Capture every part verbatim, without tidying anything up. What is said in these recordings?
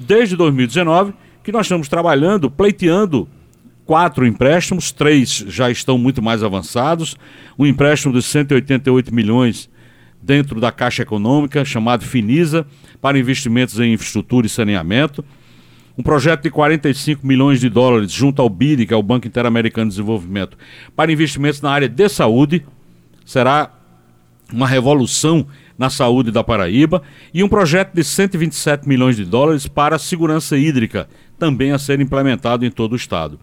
desde dois mil e dezenove, que nós estamos trabalhando, pleiteando quatro empréstimos, três já estão muito mais avançados, um empréstimo de cento e oitenta e oito milhões dentro da Caixa Econômica, chamado Finisa, para investimentos em infraestrutura e saneamento, um projeto de quarenta e cinco milhões de dólares junto ao B I D, que é o Banco Interamericano de Desenvolvimento, para investimentos na área de saúde, será uma revolução na saúde da Paraíba, e um projeto de cento e vinte e sete milhões de dólares para a segurança hídrica, também a ser implementado em todo o estado.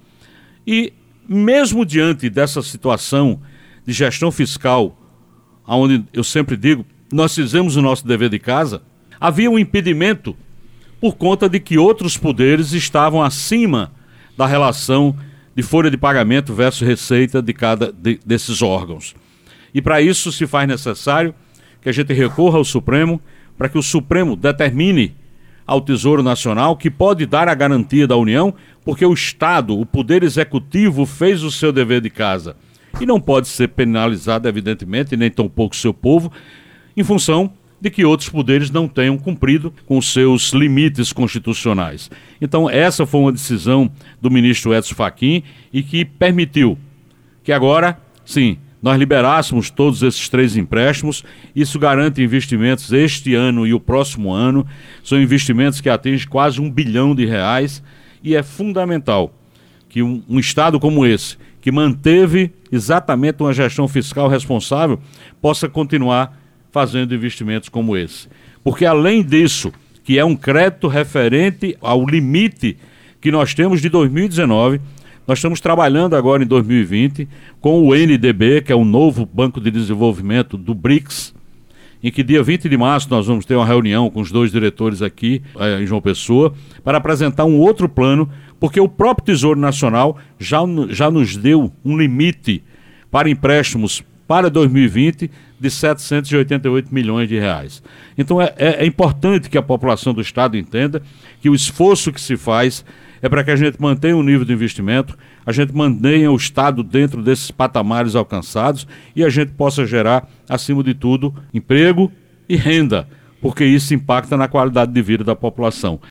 E mesmo diante dessa situação de gestão fiscal, onde eu sempre digo, nós fizemos o nosso dever de casa, havia um impedimento por conta de que outros poderes estavam acima da relação de folha de pagamento versus receita de cada de, desses órgãos. E para isso se faz necessário que a gente recorra ao Supremo, para que o Supremo determine ao Tesouro Nacional, que pode dar a garantia da União, porque o Estado, o Poder Executivo, fez o seu dever de casa e não pode ser penalizado, evidentemente, nem tampouco o seu povo, em função de que outros poderes não tenham cumprido com os seus limites constitucionais. Então, essa foi uma decisão do ministro Edson Fachin e que permitiu que agora, sim, nós liberássemos todos esses três empréstimos. Isso garante investimentos este ano e o próximo ano. São investimentos que atingem quase um bilhão de reais e é fundamental que um, um estado como esse, que manteve exatamente uma gestão fiscal responsável, possa continuar fazendo investimentos como esse. Porque além disso, que é um crédito referente ao limite que nós temos de dois mil e dezenove, nós estamos trabalhando agora em dois mil e vinte com o N D B, que é o novo Banco de Desenvolvimento do BRICS, em que dia vinte de março nós vamos ter uma reunião com os dois diretores aqui eh, em João Pessoa, para apresentar um outro plano, porque o próprio Tesouro Nacional já, já nos deu um limite para empréstimos para dois mil e vinte de setecentos e oitenta e oito milhões de reais. Então é, é, é importante que a população do estado entenda que o esforço que se faz é para que a gente mantenha o nível de investimento, a gente mantenha o estado dentro desses patamares alcançados e a gente possa gerar, acima de tudo, emprego e renda, porque isso impacta na qualidade de vida da população.